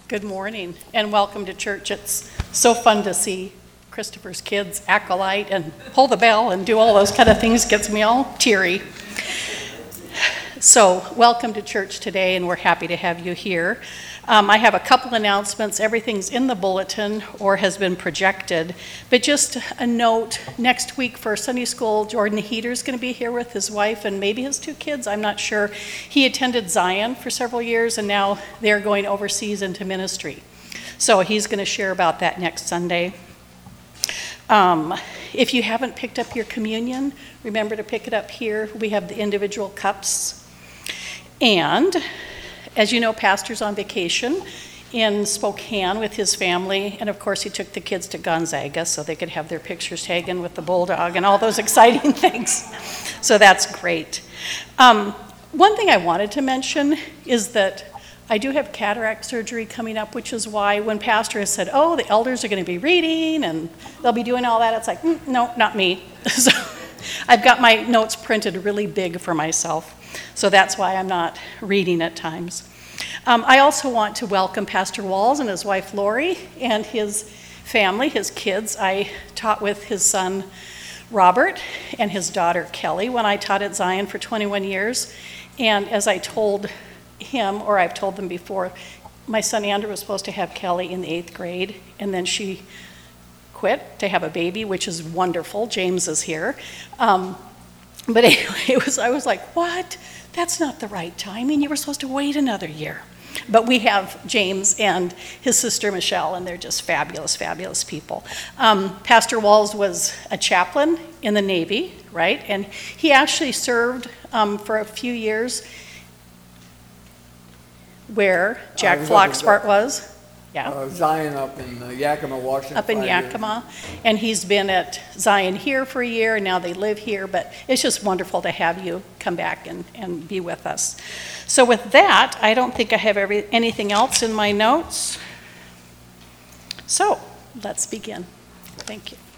Good morning and welcome to church. It's so fun to see Christopher's kids acolyte and pull the bell and do all those kind of things. Gets me all teary. So welcome to church today, and we're happy to have you here. I have a couple announcements. Everything's in the bulletin or has been projected, but just a note, next week for Sunday school, Jordan Heater's going to be here with his wife and maybe his two kids, I'm not sure. He attended Zion for several years, and now they're going overseas into ministry. So he's going to share about that next Sunday. If you haven't picked up your communion, remember to pick it up here. We have the individual cups. And as you know, Pastor's on vacation in Spokane with his family, and of course he took the kids to Gonzaga so they could have their pictures taken with the bulldog and all those exciting things. So that's great. One thing I wanted to mention is that I do have cataract surgery coming up, which is why when Pastor has said, oh, the elders are going to be reading and they'll be doing all that, it's like, no, not me. So I've got my notes printed really big for myself. So that's why I'm not reading at times. I also want to welcome Pastor Walls and his wife Lori and his family, his kids. I taught with his son Robert and his daughter Kelly when I taught at Zion for 21 years. And as I told him, or I've told them before, my son Andrew was supposed to have Kelly in the 8th grade, and then she quit to have a baby, which is wonderful. James is here. But anyway, I was like, what? That's not the right timing. You were supposed to wait another year. But we have James and his sister Michelle, and they're just fabulous, fabulous people. Pastor Walls was a chaplain in the Navy, right? And he actually served for a few years where Jack Floxbart was. Yeah. Zion up in Yakima, Washington. Up in Yakima. And he's been at Zion here for a year, and now they live here. But it's just wonderful to have you come back and be with us. So with that, I don't think I have anything else in my notes. So let's begin. Thank you.